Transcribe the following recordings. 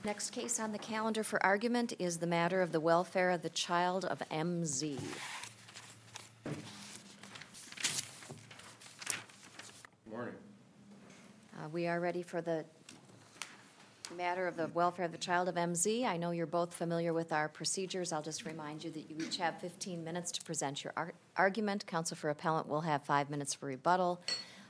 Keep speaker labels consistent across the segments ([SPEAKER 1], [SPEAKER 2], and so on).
[SPEAKER 1] Next case on the calendar for argument is the matter of the welfare of the child of MZ.
[SPEAKER 2] Good morning.
[SPEAKER 1] We are ready for the matter of the welfare of the child of MZ. I know you're both familiar with our procedures. I'll just remind you that you each have 15 minutes to present your argument. Counsel for appellant will have 5 minutes for rebuttal.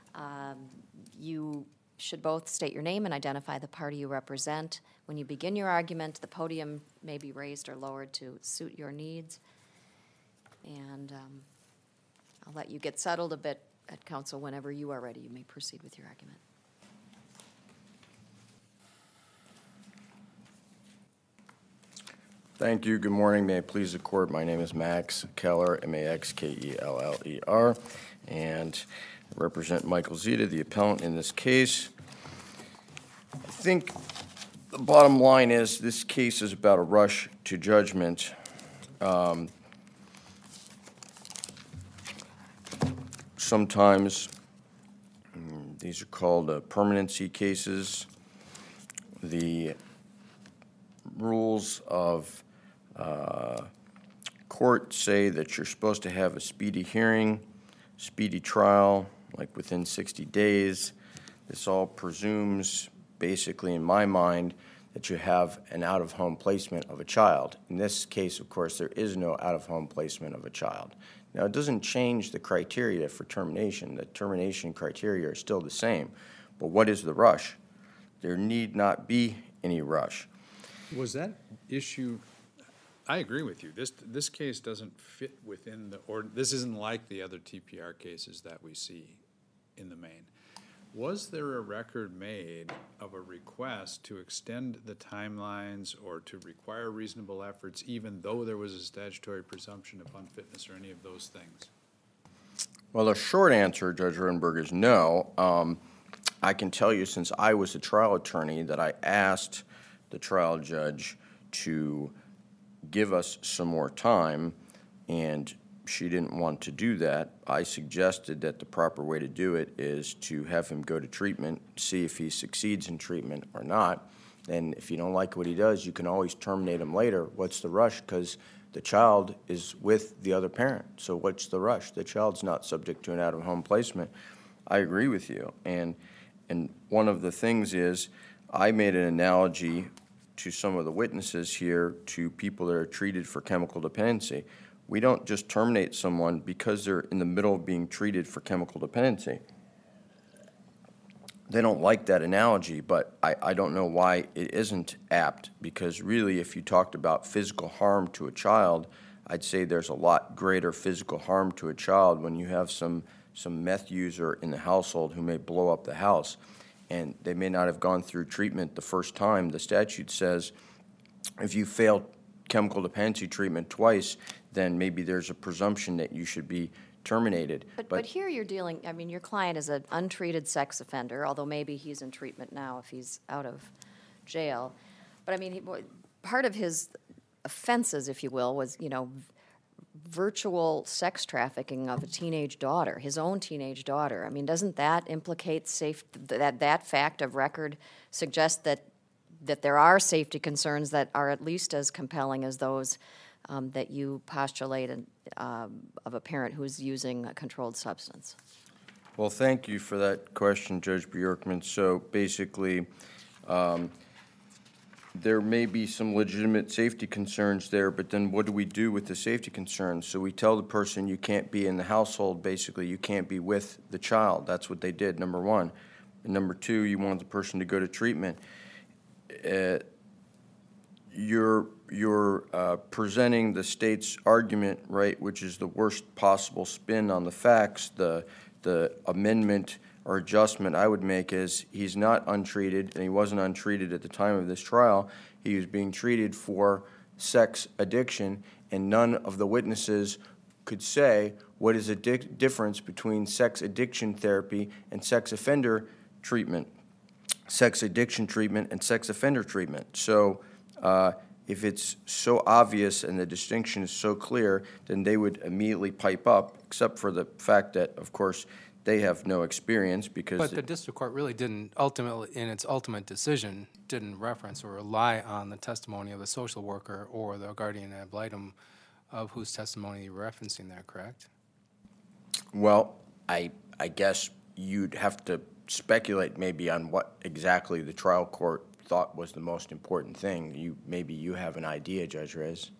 [SPEAKER 1] You should both state your name and identify the party you represent. When you begin your argument, the podium may be raised or lowered to suit your needs. And I'll let you get settled a bit at council. Whenever you are ready, you may proceed with your argument.
[SPEAKER 2] Thank you. Good morning. May it please the court. My name is Max Keller, M-A-X-K-E-L-L-E-R, and I represent Michael Zita, the appellant in this case. I think the bottom line is this case is about a rush to judgment. Sometimes these are called permanency cases. The rules of court say that you're supposed to have a speedy hearing, speedy trial, like within 60 days. This all presumes, basically in my mind, that you have an out-of-home placement of a child. In this case, of course, there is no out-of-home placement of a child. Now, it doesn't change the criteria for termination. The termination criteria are still the same. But what is the rush? There need not be any rush.
[SPEAKER 3] Was that issue, I agree with you. This case doesn't fit within the order. This isn't like the other TPR cases that we see in the main. Was there a record made of a request to extend the timelines or to require reasonable efforts, even though there was a statutory presumption of unfitness or any of those things?
[SPEAKER 2] Well, the short answer, Judge Rodenberg, is no. I can tell you, since I was a trial attorney, that I asked the trial judge to give us some more time, and she didn't want to do that. I suggested that the proper way to do it is to have him go to treatment, see if he succeeds in treatment or not. And if you don't like what he does, you can always terminate him later. What's the rush? Because the child is with the other parent. So what's the rush? The child's not subject to an out-of-home placement. I agree with you. And one of the things is, I made an analogy to some of the witnesses here to people that are treated for chemical dependency. We don't just terminate someone because they're in the middle of being treated for chemical dependency. They don't like that analogy, but I don't know why it isn't apt, because really, if you talked about physical harm to a child, I'd say there's a lot greater physical harm to a child when you have some meth user in the household who may blow up the house. And they may not have gone through treatment the first time. The statute says if you fail chemical dependency treatment twice, then maybe there's a presumption that you should be terminated.
[SPEAKER 1] But here you're dealing, I mean, your client is an untreated sex offender, although maybe he's in treatment now if he's out of jail. But I mean, part of his offenses, if you will, was, virtual sex trafficking of a teenage daughter, his own teenage daughter. I mean, doesn't that implicate that fact of record suggest that there are safety concerns that are at least as compelling as those that you postulate of a parent who's using a controlled substance?
[SPEAKER 2] Well, thank you for that question, Judge Bjorkman. So basically, there may be some legitimate safety concerns there, but then what do we do with the safety concerns? So we tell the person you can't be in the household, basically you can't be with the child. That's what they did, number one. And number two, you want the person to go to treatment. You're presenting the state's argument, right, which is the worst possible spin on the facts. The amendment or adjustment I would make is he's not untreated, and he wasn't untreated at the time of this trial. He was being treated for sex addiction, and none of the witnesses could say what is the difference between sex addiction therapy and sex offender treatment, sex addiction treatment and sex offender treatment. So if it's so obvious and the distinction is so clear, then they would immediately pipe up, except for the fact that, of course, they have no experience because.
[SPEAKER 4] But the district court really didn't ultimately, in its ultimate decision, didn't reference or rely on the testimony of the social worker or the guardian ad litem of whose testimony you're referencing there, correct?
[SPEAKER 2] Well, I guess you'd have to speculate maybe on what exactly the trial court thought was the most important thing. Maybe you have an idea, Judge Reyes.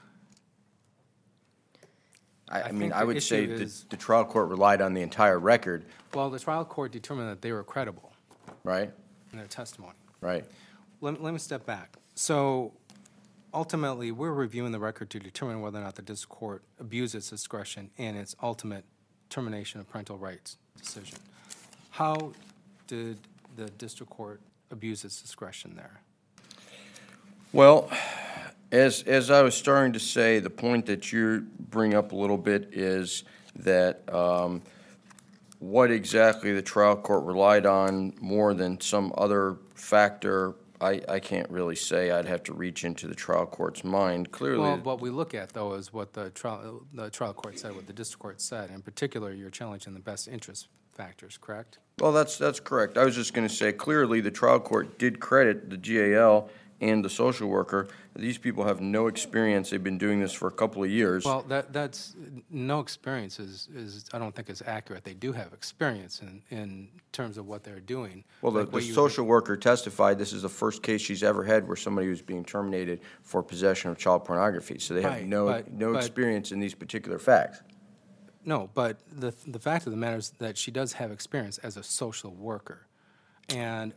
[SPEAKER 2] I mean,
[SPEAKER 4] think
[SPEAKER 2] I
[SPEAKER 4] the
[SPEAKER 2] would say
[SPEAKER 4] issue
[SPEAKER 2] that
[SPEAKER 4] is-
[SPEAKER 2] the trial court relied on the entire record,
[SPEAKER 4] Well, the trial court determined that they were credible
[SPEAKER 2] right?
[SPEAKER 4] in their testimony.
[SPEAKER 2] Right.
[SPEAKER 4] Let me step back. So ultimately, we're reviewing the record to determine whether or not the district court abused its discretion in its ultimate termination of parental rights decision. How did the district court abuse its discretion there?
[SPEAKER 2] Well, as I was starting to say, the point that you bring up a little bit is that what exactly the trial court relied on more than some other factor, I can't really say. I'd have to reach into the trial court's mind. Clearly,
[SPEAKER 4] Well, what we look at, though, is what the trial court said, what the district court said. In particular, you're challenging the best interest factors, correct?
[SPEAKER 2] well, that's correct. I was just going to say, clearly, the trial court did credit the GAL and the social worker. These people have no experience. They've been doing this for a couple of years.
[SPEAKER 4] Well, that's, no experience is, I don't think is accurate. They do have experience in terms of what they're doing.
[SPEAKER 2] Well,
[SPEAKER 4] Like
[SPEAKER 2] the
[SPEAKER 4] what you-
[SPEAKER 2] social worker testified this is the first case she's ever had where somebody was being terminated for possession of child pornography. So they have
[SPEAKER 4] Right,
[SPEAKER 2] no
[SPEAKER 4] but-
[SPEAKER 2] experience in these particular facts.
[SPEAKER 4] No, but the fact of the matter is that she does have experience as a social worker. And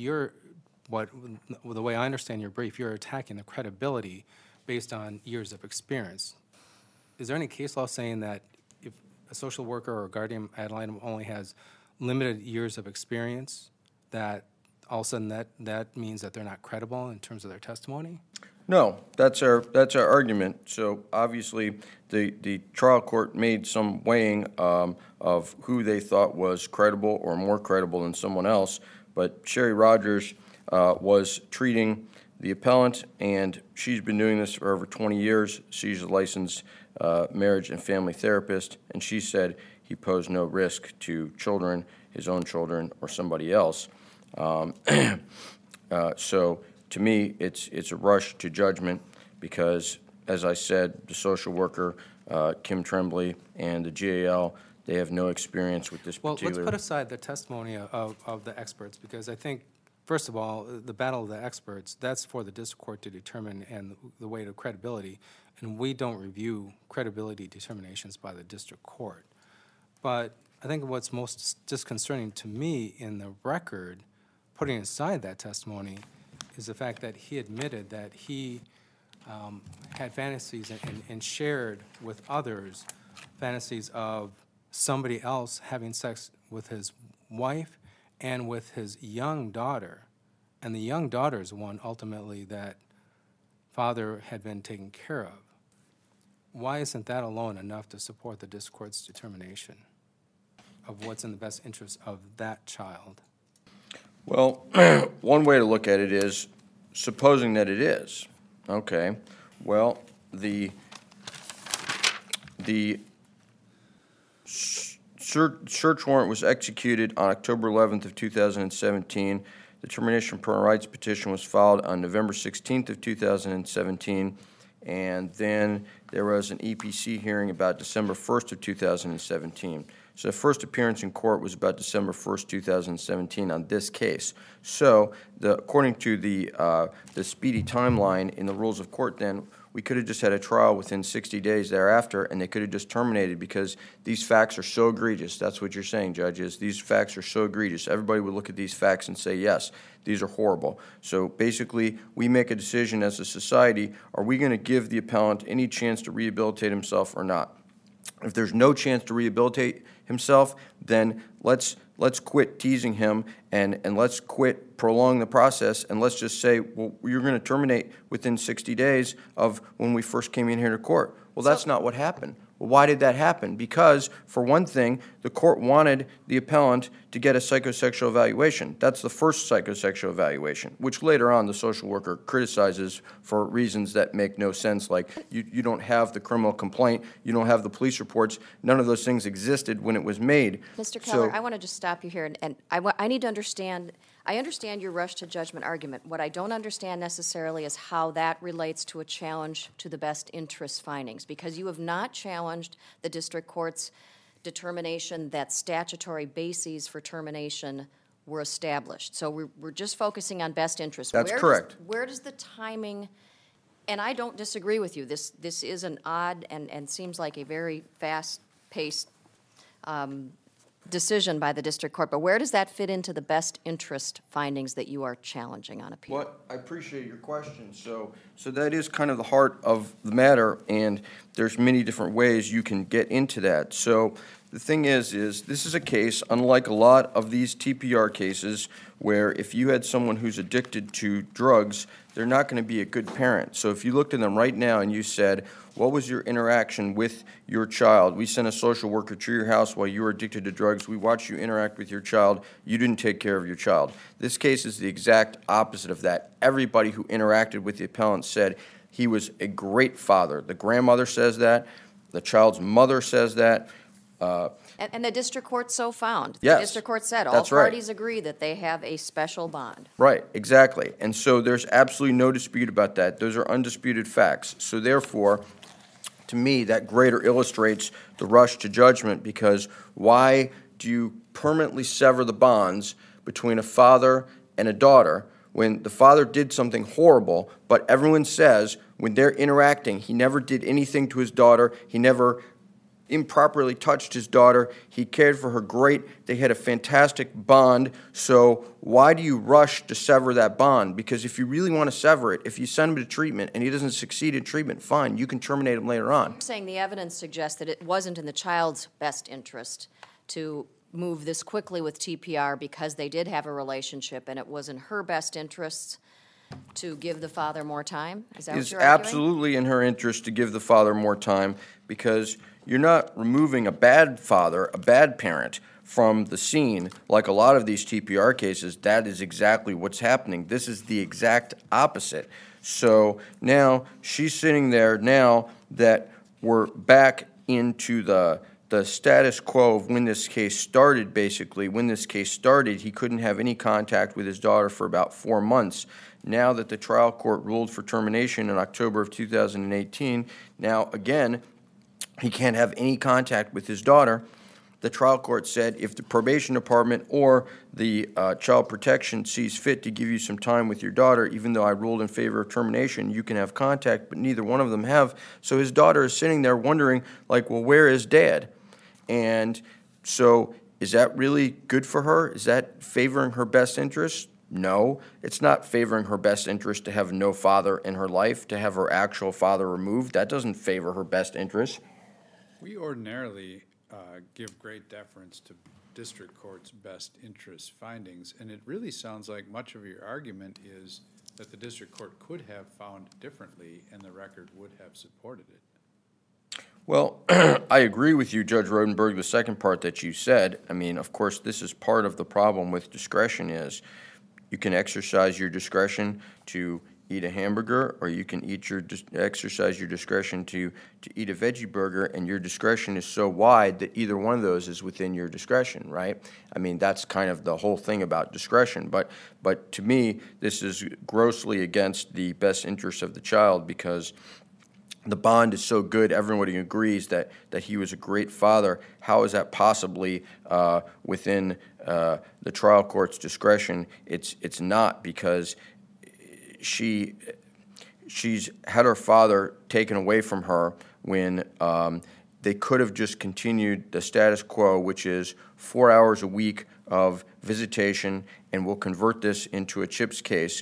[SPEAKER 4] the way I understand your brief, you're attacking the credibility based on years of experience. Is there any case law saying that if a social worker or guardian ad litem only has limited years of experience, that all of a sudden that means that they're not credible in terms of their testimony?
[SPEAKER 2] No, that's our argument. So obviously, the trial court made some weighing of who they thought was credible or more credible than someone else. But Sherry Rogers was treating the appellant, and she's been doing this for over 20 years. She's a licensed marriage and family therapist, and she said he posed no risk to children, his own children, or somebody else. So to me, it's a rush to judgment because, as I said, the social worker, Kim Tremblay, and the GAL, they have no experience with this
[SPEAKER 4] Well,
[SPEAKER 2] particular.
[SPEAKER 4] let's put aside the testimony of the experts, because I think, first of all, the battle of the experts, that's for the district court to determine and the weight of credibility, and we don't review credibility determinations by the district court. But I think what's most disconcerting to me in the record, putting aside that testimony, is the fact that he admitted that he had fantasies and shared with others fantasies of somebody else having sex with his wife and with his young daughter. And the young daughter is one ultimately that father had been taken care of. Why isn't that alone enough to support the district court's determination of what's in the best interest of that child?
[SPEAKER 2] Well, one way to look at it is, supposing that it is, okay, well, the search warrant was executed on October 11th of 2017. The termination of parental rights petition was filed on November 16th of 2017, and then there was an EPC hearing about December 1st of 2017. So the first appearance in court was about December 1st, 2017 on this case. So according to the speedy timeline in the rules of court then, we could have just had a trial within 60 days thereafter, and they could have just terminated because these facts are so egregious. That's what you're saying, judges. These facts are so egregious. Everybody would look at these facts and say, yes, these are horrible. So basically, we make a decision as a society, are we going to give the appellant any chance to rehabilitate himself or not? If there's no chance to rehabilitate himself, then let's quit teasing him and let's quit prolonging the process, and let's just say, well, you're going to terminate within 60 days of when we first came in here to court. Well, that's not what happened. Well, why did that happen? Because, for one thing, the court wanted the appellant to get a psychosexual evaluation. That's the first psychosexual evaluation, which later on the social worker criticizes for reasons that make no sense, like you don't have the criminal complaint, you don't have the police reports, none of those things existed when it was made.
[SPEAKER 1] Mr.
[SPEAKER 2] So-
[SPEAKER 1] Keller, I want to just stop you here, and I need to understand, I understand your rush to judgment argument. What I don't understand necessarily is how that relates to a challenge to the best interest findings, because you have not challenged the district court's determination that statutory bases for termination were established. So we're just focusing on best interest.
[SPEAKER 2] That's
[SPEAKER 1] Where
[SPEAKER 2] correct.
[SPEAKER 1] Where does the timing, and I don't disagree with you, this is an odd and seems like a very fast-paced decision by the district court, but where does that fit into the best interest findings that you are challenging on appeal?
[SPEAKER 2] Well, I appreciate your question. So that is kind of the heart of the matter, and there's many different ways you can get into that. So the thing is this is a case, unlike a lot of these TPR cases, where if you had someone who's addicted to drugs, they're not going to be a good parent. So if you looked at them right now and you said, what was your interaction with your child? We sent a social worker to your house while you were addicted to drugs. We watched you interact with your child. You didn't take care of your child. This case is the exact opposite of that. Everybody who interacted with the appellant said he was a great father. The grandmother says that. The child's mother says that.
[SPEAKER 1] And the district court so found.
[SPEAKER 2] Yes,
[SPEAKER 1] The district court said all
[SPEAKER 2] that's right.
[SPEAKER 1] parties agree that they have a special bond.
[SPEAKER 2] Right, exactly. And so there's absolutely no dispute about that. Those are undisputed facts. So therefore, to me, that greater illustrates the rush to judgment, because why do you permanently sever the bonds between a father and a daughter when the father did something horrible, but everyone says when they're interacting, he never did anything to his daughter, he never improperly touched his daughter, he cared for her great, they had a fantastic bond, so why do you rush to sever that bond? Because if you really want to sever it, if you send him to treatment and he doesn't succeed in treatment, fine, you can terminate him later on.
[SPEAKER 1] I'm saying the evidence suggests that it wasn't in the child's best interest to move this quickly with TPR because they did have a relationship, and it was in her best interests to give the father more time? Is that what
[SPEAKER 2] It's
[SPEAKER 1] you're arguing?
[SPEAKER 2] absolutely in her interest to give the father more time, because you're not removing a bad father, a bad parent, from the scene like a lot of these TPR cases. That is exactly what's happening. This is the exact opposite. So now she's sitting there now that we're back into the status quo of when this case started, basically. When this case started, he couldn't have any contact with his daughter for about 4 months. Now that the trial court ruled for termination in October of 2018, now again, he can't have any contact with his daughter. The trial court said if the probation department or the child protection sees fit to give you some time with your daughter, even though I ruled in favor of termination, you can have contact, but neither one of them have. So his daughter is sitting there wondering, like, well, where is Dad? And so is that really good for her? Is that favoring her best interest? No, it's not favoring her best interest to have no father in her life, to have her actual father removed. That doesn't favor her best interest.
[SPEAKER 3] We ordinarily give great deference to district court's best interest findings, and it really sounds like much of your argument is that the district court could have found differently and the record would have supported it.
[SPEAKER 2] Well, I agree with you, Judge Rodenberg, the second part that you said. I mean, of course, this is part of the problem with discretion is you can exercise your discretion to eat a hamburger, or you can exercise your discretion to eat a veggie burger, and your discretion is so wide that either one of those is within your discretion, right? I mean, that's kind of the whole thing about discretion. But to me, this is grossly against the best interest of the child, because the bond is so good, everybody agrees that he was a great father. How is that possibly within the trial court's discretion? It's not, because she's had her father taken away from her when they could have just continued the status quo, which is 4 hours a week of visitation, and we'll convert this into a CHIPS case.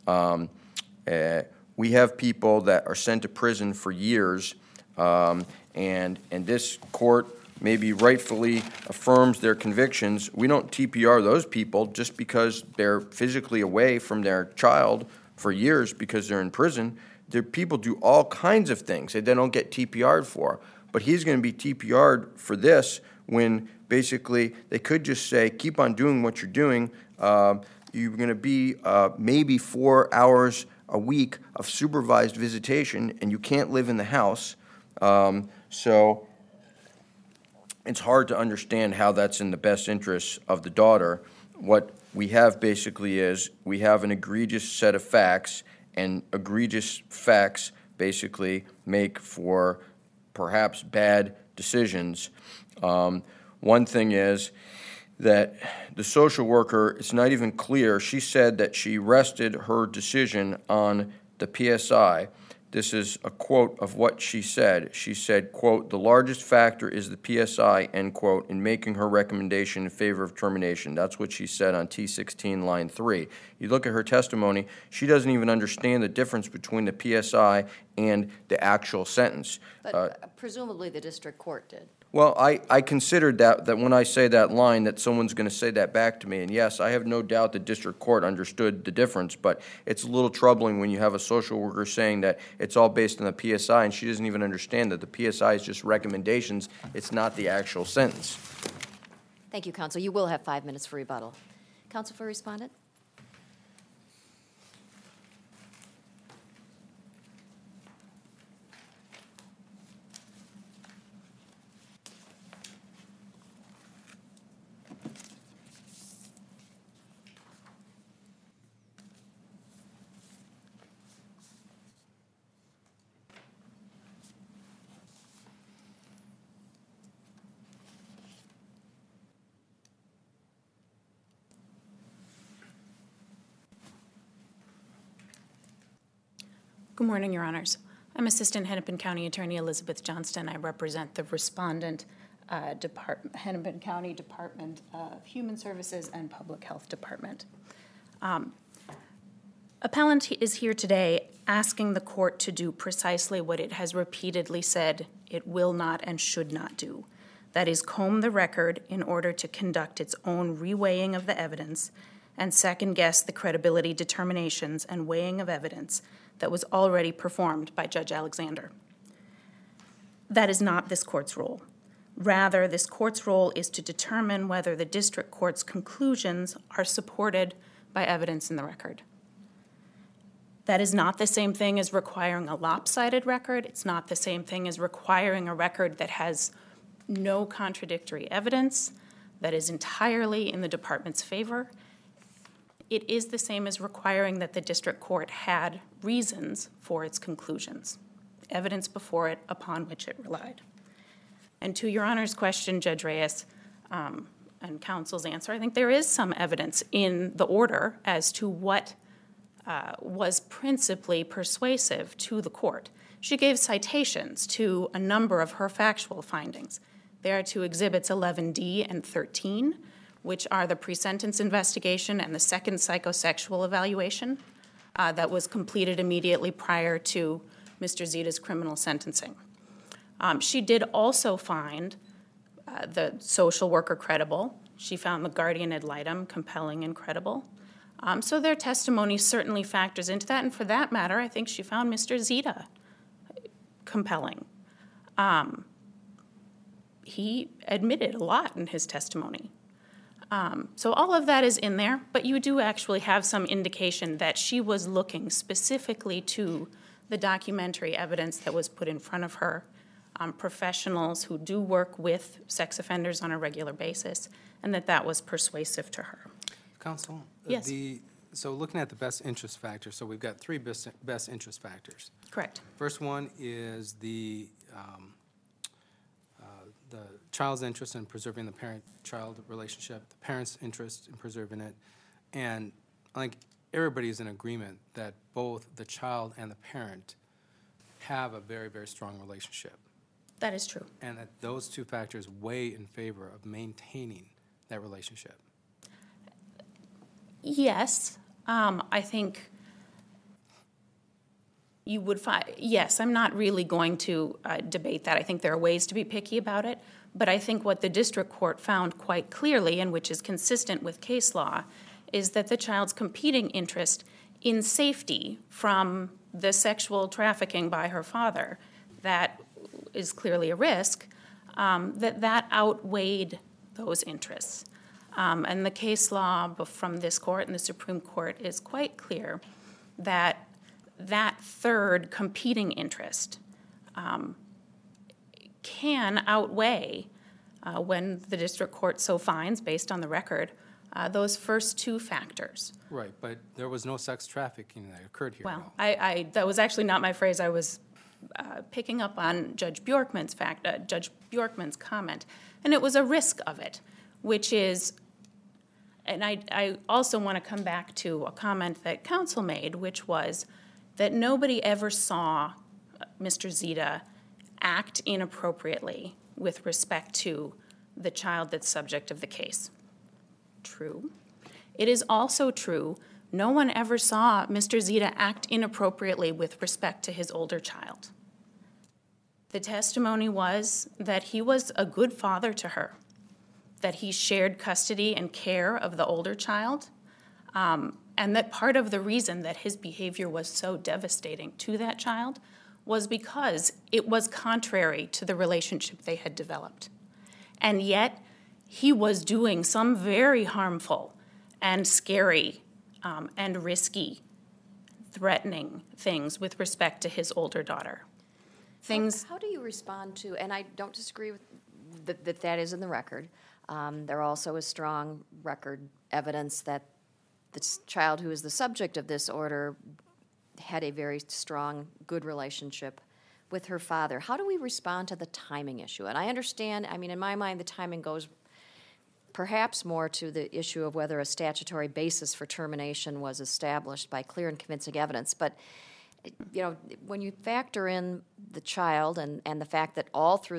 [SPEAKER 2] We have people that are sent to prison for years, and this court maybe rightfully affirms their convictions. We don't TPR those people just because they're physically away from their child for years because they're in prison. People do all kinds of things that they don't get TPR'd for. but he's going to be TPR'd for this when basically they could just say, keep on doing what you're doing. You're going to be maybe 4 hours a week of supervised visitation, and you can't live in the house. So it's hard to understand how that's in the best interests of the daughter. What we have basically is we have an egregious set of facts, and egregious facts basically make for perhaps bad decisions. One thing is that the social worker, it's not even clear. She said that she rested her decision on the PSI. This is a quote of what she said. She said, quote, "The largest factor is the PSI," end quote, in making her recommendation in favor of termination. That's what she said on T16, line 3. You look at her testimony, she doesn't even understand the difference between the PSI and the actual sentence.
[SPEAKER 1] But presumably the district court did.
[SPEAKER 2] Well, I considered that when I say that line, that someone's going to say that back to me. And yes, I have no doubt the district court understood the difference, but it's a little troubling when you have a social worker saying that it's all based on the PSI, and she doesn't even understand that the PSI is just recommendations. It's not the actual sentence.
[SPEAKER 1] Thank you, counsel. You will have 5 minutes for rebuttal. Counsel for respondent?
[SPEAKER 5] Good morning, Your Honors. I'm Assistant Hennepin County Attorney Elizabeth Johnston. I represent the respondent, Hennepin County Department of Human Services and Public Health Department. Appellant is here today asking the court to do precisely what it has repeatedly said it will not and should not do. That is, comb the record in order to conduct its own reweighing of the evidence and second-guess the credibility determinations and weighing of evidence that was already performed by Judge Alexander. That is not this court's role. Rather, this court's role is to determine whether the district court's conclusions are supported by evidence in the record. That is not the same thing as requiring a lopsided record. It's not the same thing as requiring a record that has no contradictory evidence, that is entirely in the department's favor. It is the same as requiring that the district court had reasons for its conclusions, evidence before it upon which it relied. And to Your Honor's question, Judge Reyes, and counsel's answer, I think there is some evidence in the order as to what was principally persuasive to the court. She gave citations to a number of her factual findings. They are to Exhibits 11D and 13, which are the pre-sentence investigation and the second psychosexual evaluation that was completed immediately prior to Mr. Zita's criminal sentencing. She did also find the social worker credible. She found the guardian ad litem compelling and credible. So their testimony certainly factors into that, and for that matter, I think she found Mr. Zita compelling. He admitted a lot in his testimony. So all of that is in there, but you do actually have some indication that she was looking specifically to the documentary evidence that was put in front of her, professionals who do work with sex offenders on a regular basis, and that was persuasive to her.
[SPEAKER 4] Counsel?
[SPEAKER 5] Yes.
[SPEAKER 4] So looking at the best interest factor, so we've got three best interest factors.
[SPEAKER 5] Correct.
[SPEAKER 4] First one is the child's interest in preserving the parent-child relationship, the parent's interest in preserving it, and I think everybody is in agreement that both the child and the parent have a very, very strong relationship.
[SPEAKER 5] That is true.
[SPEAKER 4] And that those two factors weigh in favor of maintaining that relationship.
[SPEAKER 5] Yes, I think you would find, yes, I'm not really going to debate that. I think there are ways to be picky about it, but I think what the district court found quite clearly, and which is consistent with case law, is that the child's competing interest in safety from the sexual trafficking by her father, that is clearly a risk, that outweighed those interests. And the case law from this court and the Supreme Court is quite clear that that third competing interest can outweigh, when the district court so finds, based on the record, those first two factors.
[SPEAKER 4] Right, but there was no sex trafficking that occurred here.
[SPEAKER 5] Well, that was actually not my phrase. I was picking up on Judge Bjorkman's comment, and it was a risk of it, which is, and I also want to come back to a comment that counsel made, which was that nobody ever saw Mr. Zita act inappropriately with respect to the child that's subject of the case. True. It is also true no one ever saw Mr. Zita act inappropriately with respect to his older child. The testimony was that he was a good father to her, that he shared custody and care of the older child, and that part of the reason that his behavior was so devastating to that child was because it was contrary to the relationship they had developed. And yet, he was doing some very harmful and scary and risky, threatening things with respect to his older daughter.
[SPEAKER 1] How do you respond to, and I don't disagree with that is in the record. There also is strong record evidence that the child who is the subject of this order had a very strong, good relationship with her father. How do we respond to the timing issue? And I understand, I mean, in my mind, the timing goes perhaps more to the issue of whether a statutory basis for termination was established by clear and convincing evidence. But, you know, when you factor in the child and the fact that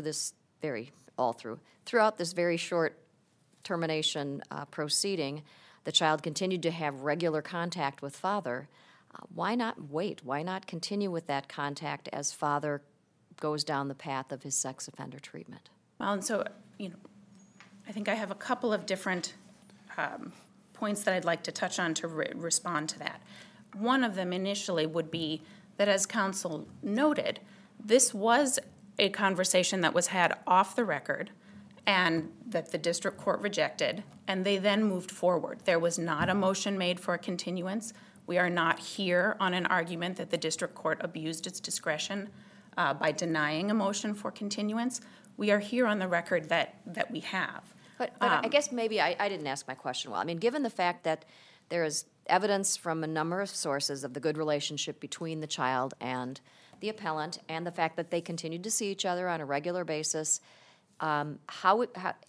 [SPEAKER 1] throughout this very short termination proceeding, the child continued to have regular contact with father, why not wait? Why not continue with that contact as father goes down the path of his sex offender treatment?
[SPEAKER 5] Well, and so, you know, I think I have a couple of different points that I'd like to touch on to respond to that. One of them initially would be that, as counsel noted, this was a conversation that was had off the record and that the district court rejected, and they then moved forward. There was not a motion made for a continuance. We are not here on an argument that the district court abused its discretion by denying a motion for continuance. We are here on the record that we have.
[SPEAKER 1] But I guess maybe I didn't ask my question well. I mean, given the fact that there is evidence from a number of sources of the good relationship between the child and the appellant, and the fact that they continued to see each other on a regular basis, how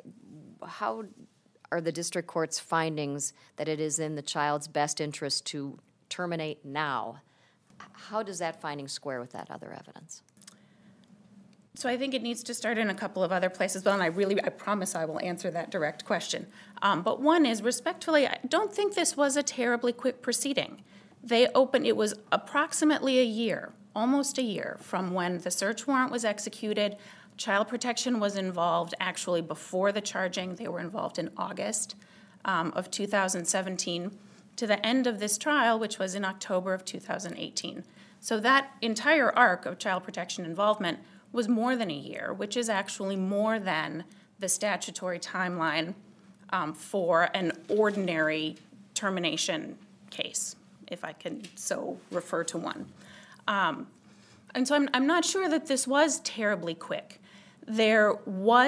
[SPEAKER 1] are the district court's findings that it is in the child's best interest to terminate now? How does that finding square with that other evidence?
[SPEAKER 5] So I think it needs to start in a couple of other places, and I promise I will answer that direct question. But one is, respectfully, I don't think this was a terribly quick proceeding. It was approximately a year, almost a year, from when the search warrant was executed. Child Protection was involved actually before the charging. They were involved in August of 2017 to the end of this trial, which was in October of 2018. So that entire arc of Child Protection involvement was more than a year, which is actually more than the statutory timeline for an ordinary termination case, if I can so refer to one. And so I'm not sure that this was terribly quick. It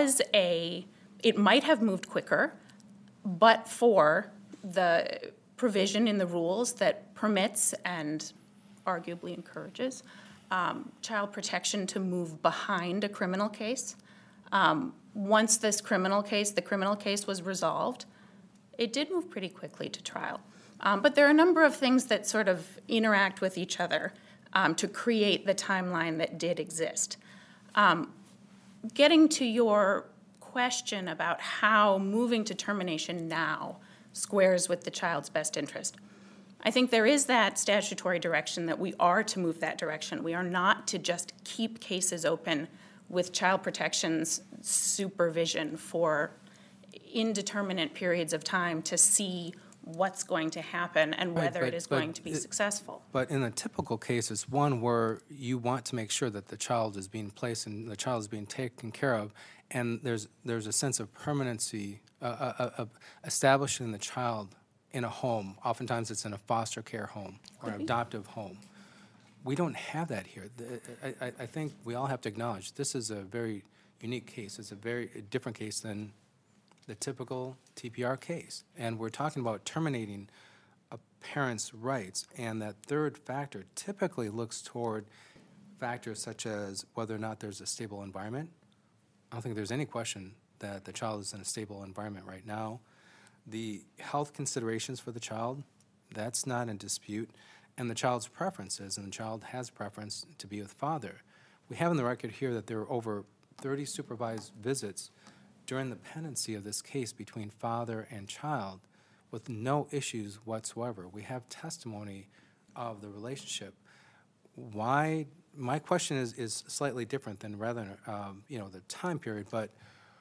[SPEAKER 5] might have moved quicker, but for the provision in the rules that permits and arguably encourages Child Protection to move behind a criminal case. Once the criminal case was resolved, it did move pretty quickly to trial. But there are a number of things that sort of interact with each other to create the timeline that did exist. Getting to your question about how moving to termination now squares with the child's best interest, I think there is that statutory direction that we are to move that direction. We are not to just keep cases open with Child Protection's supervision for indeterminate periods of time to see what's going to happen and
[SPEAKER 4] Right,
[SPEAKER 5] whether it
[SPEAKER 4] but-
[SPEAKER 5] is
[SPEAKER 4] but
[SPEAKER 5] going to be
[SPEAKER 4] it-
[SPEAKER 5] successful.
[SPEAKER 4] But in a typical case, it's one where you want to make sure that the child is being placed and the child is being taken care of, and there's a sense of permanency of establishing the child in a home. Oftentimes, it's in a foster care home or an adoptive home. We don't have that here. I think we all have to acknowledge this is a very unique case. It's a very different case than the typical TPR case. And we're talking about terminating a parent's rights, and that third factor typically looks toward factors such as whether or not there's a stable environment. I don't think there's any question that the child is in a stable environment right now. The health considerations for the child, that's not in dispute, and the child's preferences, and the child has preference to be with father. We have on the record here that there were over 30 supervised visits during the pendency of this case between father and child with no issues whatsoever. We have testimony of the relationship. Why, my question is slightly different than rather, the time period, but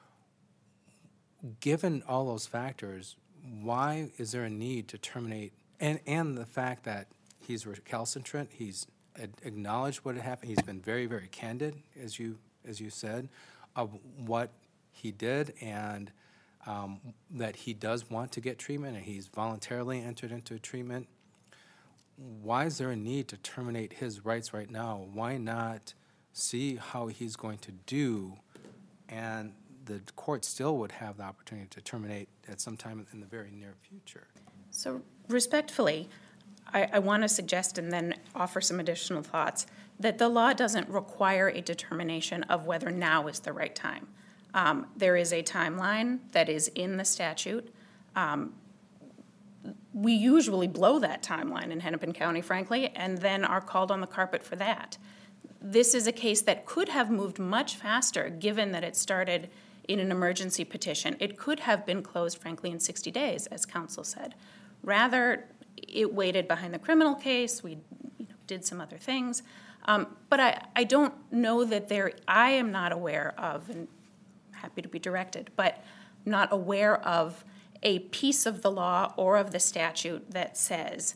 [SPEAKER 4] given all those factors, why is there a need to terminate, and the fact that he's recalcitrant, he's acknowledged what had happened, he's been very, very candid, as you said, of what he did, and that he does want to get treatment, and he's voluntarily entered into treatment. Why is there a need to terminate his rights right now? Why not see how he's going to do, and the court still would have the opportunity to terminate at some time in the very near future?
[SPEAKER 5] So respectfully, I want to suggest and then offer some additional thoughts that the law doesn't require a determination of whether now is the right time. There is a timeline that is in the statute. We usually blow that timeline in Hennepin County, frankly, and then are called on the carpet for that. This is a case that could have moved much faster, given that it started in an emergency petition. It could have been closed, frankly, in 60 days, as counsel said. Rather, it waited behind the criminal case. We did some other things. But I don't know that I am not aware of, and happy to be directed, but not aware of a piece of the law or of the statute that says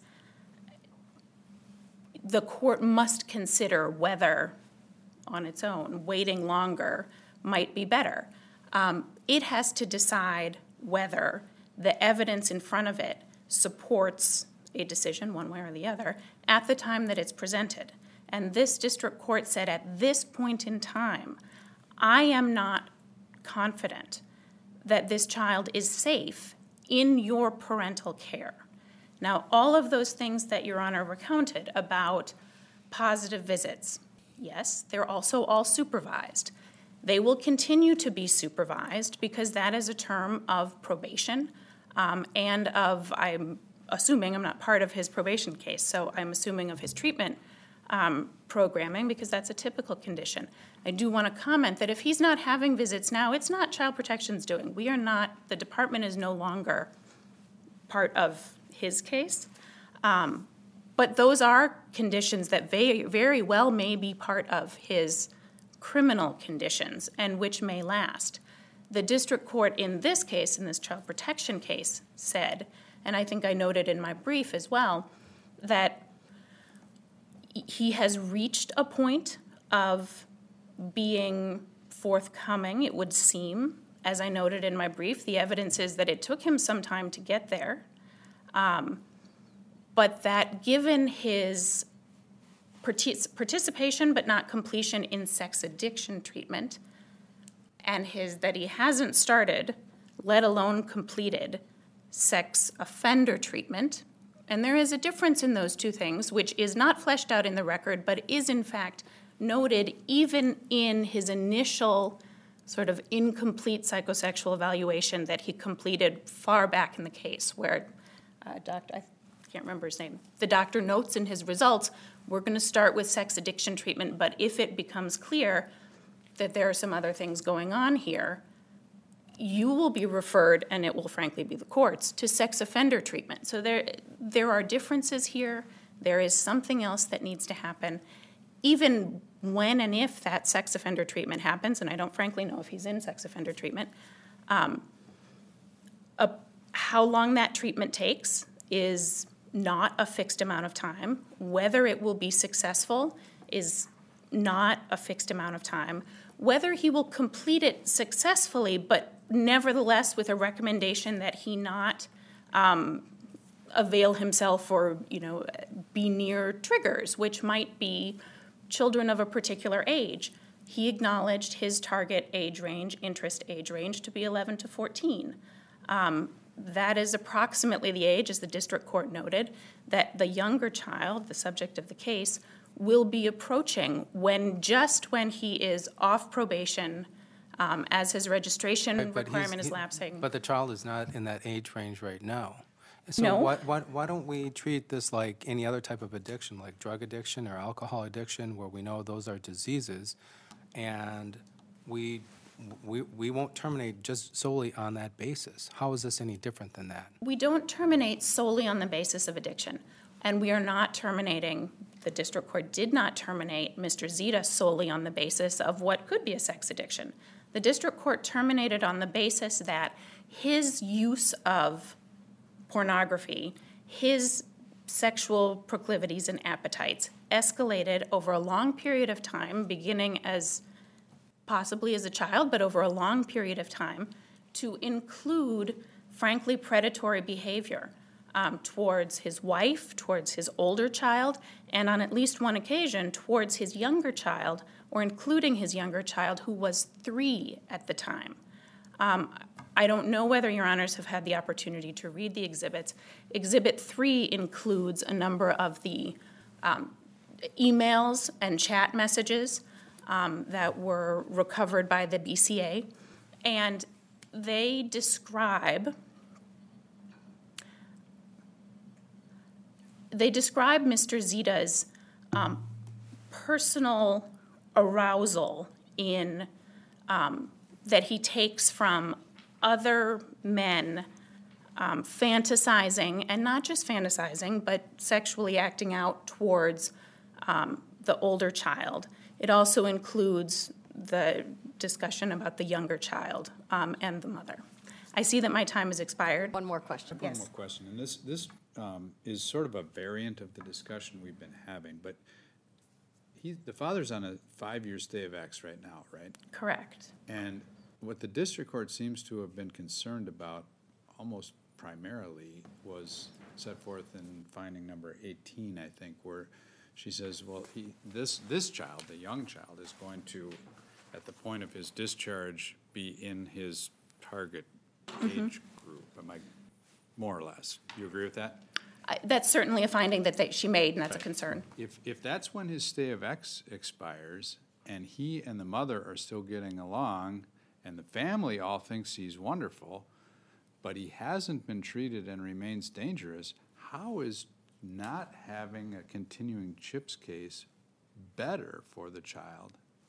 [SPEAKER 5] the court must consider whether, on its own, waiting longer might be better. It has to decide whether the evidence in front of it supports a decision, one way or the other, at the time that it's presented. And this district court said at this point in time, I am not confident that this child is safe in your parental care. Now, all of those things that Your Honor recounted about positive visits, yes, they're also all supervised. They will continue to be supervised because that is a term of probation and of, I'm assuming, I'm not part of his probation case, so I'm assuming of his treatment programming because that's a typical condition. I do want to comment that if he's not having visits now, it's not Child Protection's doing. We are not, the department is no longer part of his case. But those are conditions that very well may be part of his criminal conditions and which may last. The district court in this case, in this Child Protection case, said, and I think I noted in my brief as well, that he has reached a point of being forthcoming, it would seem. As I noted in my brief, the evidence is that it took him some time to get there, but that given his participation but not completion in sex addiction treatment, and that he hasn't started, let alone completed, sex offender treatment, and there is a difference in those two things, which is not fleshed out in the record, but is in fact noted even in his initial sort of incomplete psychosexual evaluation that he completed far back in the case, where I can't remember his name, the doctor notes in his results, we're going to start with sex addiction treatment, but if it becomes clear that there are some other things going on here, you will be referred, and it will frankly be the courts, to sex offender treatment. So there are differences here. There is something else that needs to happen. Even when and if that sex offender treatment happens, and I don't frankly know if he's in sex offender treatment, a How long that treatment takes is not a fixed amount of time. Whether it will be successful is not a fixed amount of time. Whether he will complete it successfully, but nevertheless with a recommendation that he not avail himself or, be near triggers, which might be children of a particular age. He acknowledged his target age range, interest age range, to be 11 to 14. That is approximately the age, as the district court noted, that the younger child, the subject of the case, will be approaching when he is off probation, as his registration requirement is lapsing.
[SPEAKER 4] But the child is not in that age range right now.
[SPEAKER 5] No.
[SPEAKER 4] So why don't we treat this like any other type of addiction, like drug addiction or alcohol addiction, where we know those are diseases, and we won't terminate just solely on that basis? How is this any different than that?
[SPEAKER 5] We don't terminate solely on the basis of addiction, and we are not terminating, the district court did not terminate Mr. Zita solely on the basis of what could be a sex addiction. The district court terminated on the basis that his use of pornography, his sexual proclivities and appetites escalated over a long period of time, beginning as possibly as a child, but over a long period of time, to include, frankly, predatory behavior towards his wife, towards his older child, and on at least one occasion towards his younger child, or including his younger child, who was 3 at the time. I don't know whether Your Honors have had the opportunity to read the exhibits. Exhibit 3 includes a number of the emails and chat messages that were recovered by the BCA, and they describe Mr. Zita's personal arousal in that he takes from other men fantasizing, and not just fantasizing, but sexually acting out towards the older child. It also includes the discussion about the younger child and the mother. I see that my time has expired.
[SPEAKER 1] One more question.
[SPEAKER 3] One more question, and this is sort of a variant of the discussion we've been having, but the father's on a 5-year stay of X right now, right?
[SPEAKER 5] Correct.
[SPEAKER 3] And what the district court seems to have been concerned about almost primarily was set forth in finding number 18, I think, where she says, well, this child, the young child, is going to, at the point of his discharge, be in his target age group. Am I more or less? You agree with that?
[SPEAKER 5] That's certainly a finding that she made, and that's a concern.
[SPEAKER 3] If that's when his stay of X expires, and he and the mother are still getting along, and the family all thinks he's wonderful, but he hasn't been treated and remains dangerous, how is not having a continuing CHIPS case better for the child?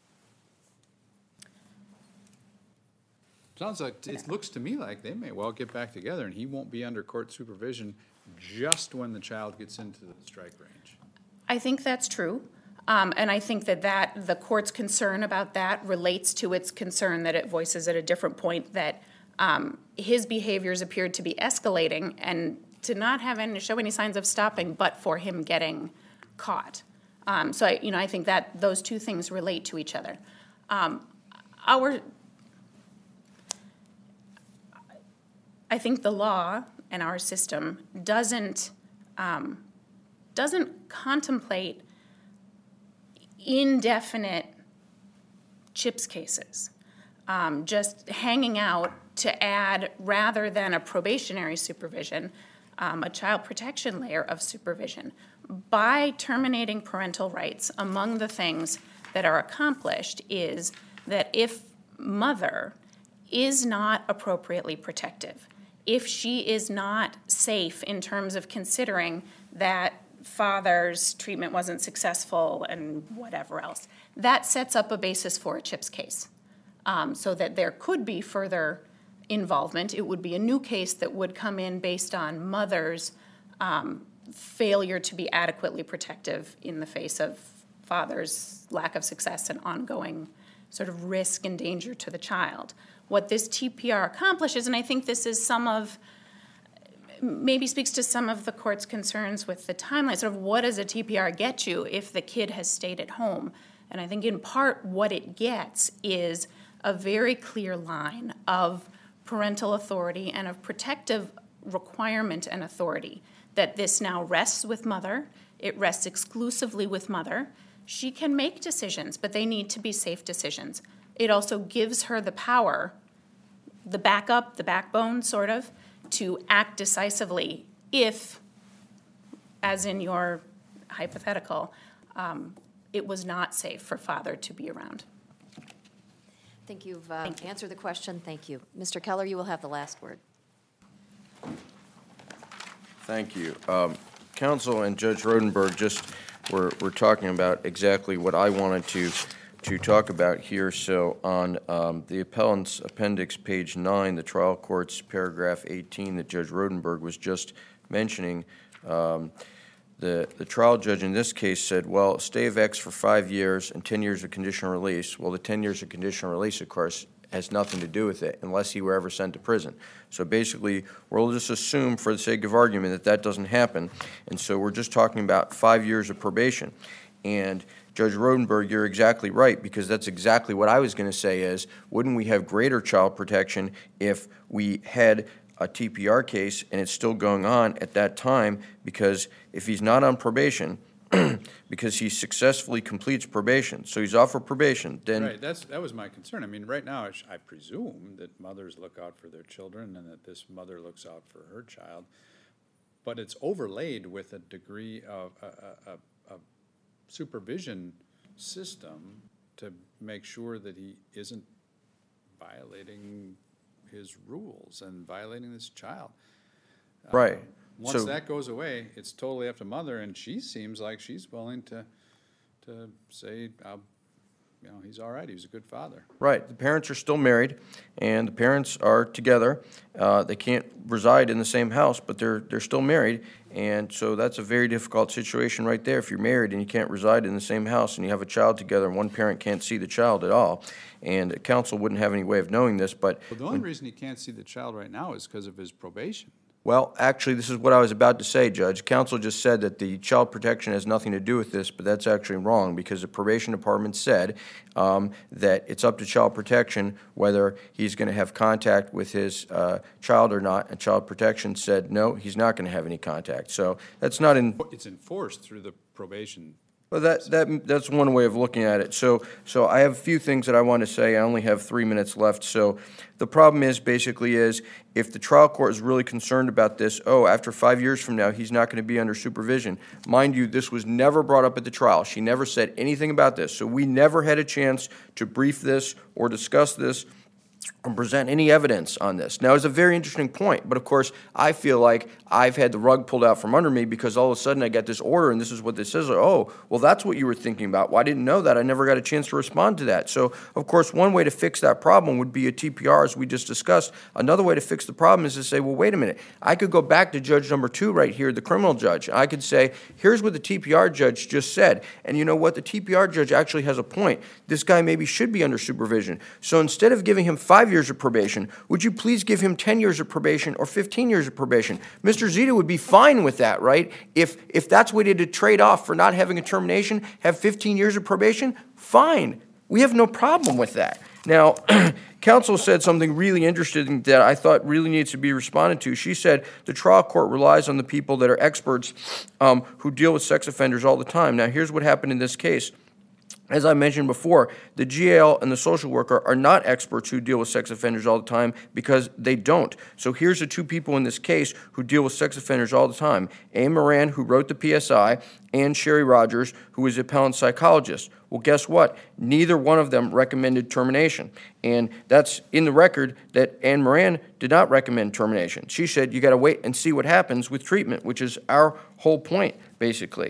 [SPEAKER 3] Sounds like, it looks to me like they may well get back together and he won't be under court supervision just when the child gets into the strike range.
[SPEAKER 5] I think that's true. And I think that the court's concern about that relates to its concern that it voices at a different point that his behaviors appeared to be escalating and to not have show any signs of stopping, but for him getting caught. So I think that those two things relate to each other. I think the law and our system doesn't contemplate indefinite CHIPS cases, just hanging out to add, rather than a probationary supervision, a child protection layer of supervision. By terminating parental rights, among the things that are accomplished is that if mother is not appropriately protective, if she is not safe in terms of considering that father's treatment wasn't successful and whatever else, that sets up a basis for a CHIPS case, so that there could be further involvement. It would be a new case that would come in based on mother's failure to be adequately protective in the face of father's lack of success and ongoing sort of risk and danger to the child. What this TPR accomplishes, and I think this is some of maybe speaks to some of the court's concerns with the timeline. Sort of what does a TPR get you if the kid has stayed at home? And I think in part what it gets is a very clear line of parental authority and of protective requirement and authority, that this now rests with mother. It rests exclusively with mother. She can make decisions, but they need to be safe decisions. It also gives her the power, the backup, the backbone, sort of, to act decisively if, as in your hypothetical, it was not safe for father to be around.
[SPEAKER 1] I think you've answered the question. Thank you. Mr. Keller, you will have the last word.
[SPEAKER 2] Thank you. Counsel and Judge Rodenberg just were talking about exactly what I wanted to talk about here. So on the appellant's appendix, page 9, the trial court's paragraph 18 that Judge Rodenberg was just mentioning, the trial judge in this case said, well, stay of X for 5 years and 10 years of conditional release. Well, the 10 years of conditional release, of course, has nothing to do with it unless he were ever sent to prison. So basically, we'll just assume for the sake of argument that that doesn't happen. And so we're just talking about 5 years of probation. And Judge Rodenberg, you're exactly right, because that's exactly what I was going to say is, wouldn't we have greater child protection if we had a TPR case and it's still going on at that time? Because if he's not on probation, because he successfully completes probation, so he's off for probation, then...
[SPEAKER 3] Right, that was my concern. I mean, right now, I presume that mothers look out for their children and that this mother looks out for her child, but it's overlaid with a degree of a supervision system to make sure that he isn't violating his rules and violating this child.
[SPEAKER 2] Right.
[SPEAKER 3] Once
[SPEAKER 2] So-
[SPEAKER 3] that goes away, it's totally up to mother, and she seems like she's willing to say, he's all right, he was a good father.
[SPEAKER 2] Right. The parents are still married, and the parents are together. They can't reside in the same house, but they're still married, and so that's a very difficult situation right there. If you're married and you can't reside in the same house, and you have a child together, and one parent can't see the child at all, and counsel wouldn't have any way of knowing this, but...
[SPEAKER 3] Well, the only reason he can't see the child right now is because of his probation.
[SPEAKER 2] Well, actually, this is what I was about to say, Judge. Counsel just said that the child protection has nothing to do with this, but that's actually wrong, because the probation department said that it's up to child protection whether he's going to have contact with his child or not, and child protection said, no, he's not going to have any contact. So that's not in...
[SPEAKER 3] It's enforced through the probation.
[SPEAKER 2] Well, that's one way of looking at it. So I have a few things that I want to say. I only have 3 minutes left. So the problem is basically is if the trial court is really concerned about this, after 5 years from now, he's not going to be under supervision. Mind you, this was never brought up at the trial. She never said anything about this. So we never had a chance to brief this or discuss this and present any evidence on this. Now, it's a very interesting point, but of course, I feel like I've had the rug pulled out from under me because all of a sudden I got this order and this is what this says. Oh, well, that's what you were thinking about. Well, I didn't know that. I never got a chance to respond to that. So, of course, one way to fix that problem would be a TPR, as we just discussed. Another way to fix the problem is to say, well, wait a minute. I could go back to judge number 2 right here, the criminal judge. I could say, here's what the TPR judge just said. And you know what? The TPR judge actually has a point. This guy maybe should be under supervision. So instead of giving him 5 years of probation, would you please give him 10 years of probation or 15 years of probation? Mr. Zito would be fine with that, right? If that's what he had to trade off for not having a termination, have 15 years of probation, fine. We have no problem with that. Now, counsel said something really interesting that I thought really needs to be responded to. She said the trial court relies on the people that are experts who deal with sex offenders all the time. Now, here's what happened in this case. As I mentioned before, the GAL and the social worker are not experts who deal with sex offenders all the time because they don't. So here's the 2 people in this case who deal with sex offenders all the time. Anne Moran, who wrote the PSI, and Sherry Rogers, who is the appellant psychologist. Well, guess what? Neither one of them recommended termination. And that's in the record that Anne Moran did not recommend termination. She said you got to wait and see what happens with treatment, which is our whole point, basically.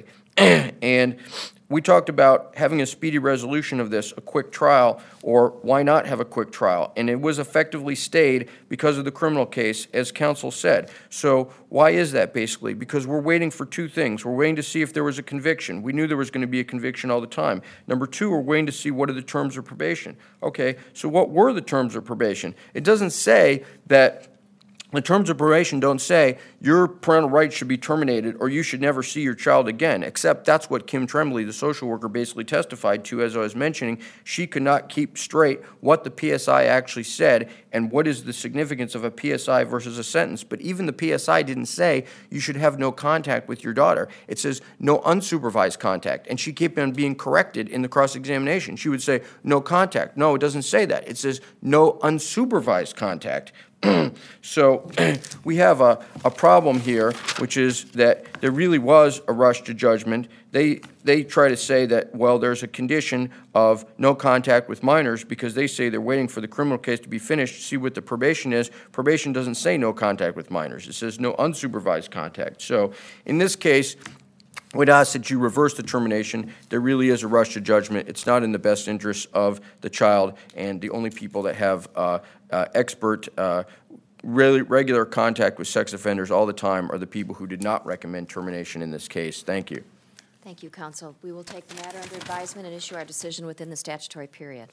[SPEAKER 2] And we talked about having a speedy resolution of this, a quick trial, or why not have a quick trial? And it was effectively stayed because of the criminal case, as counsel said. So why is that, basically? Because we're waiting for 2 things. We're waiting to see if there was a conviction. We knew there was going to be a conviction all the time. Number 2, we're waiting to see what are the terms of probation. Okay, so what were the terms of probation? It doesn't say that The terms of probation don't say your parental rights should be terminated or you should never see your child again, except that's what Kim Tremblay, the social worker, basically testified to. As I was mentioning, she could not keep straight what the PSI actually said and what is the significance of a PSI versus a sentence. But even the PSI didn't say you should have no contact with your daughter. It says no unsupervised contact. And she kept on being corrected in the cross-examination. She would say no contact. No, it doesn't say that. It says no unsupervised contact. So we have a problem here, which is that there really was a rush to judgment. They try to say that, well, there's a condition of no contact with minors because they say they're waiting for the criminal case to be finished to see what the probation is. Probation doesn't say no contact with minors. It says no unsupervised contact. So in this case, would ask that you reverse the termination. There really is a rush to judgment. It's not in the best interest of the child, and the only people that have expert, regular contact with sex offenders all the time are the people who did not recommend termination in this case. Thank you.
[SPEAKER 1] Thank you, counsel. We will take the matter under advisement and issue our decision within the statutory period.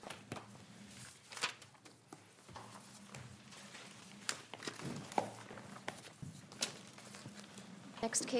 [SPEAKER 1] Next case.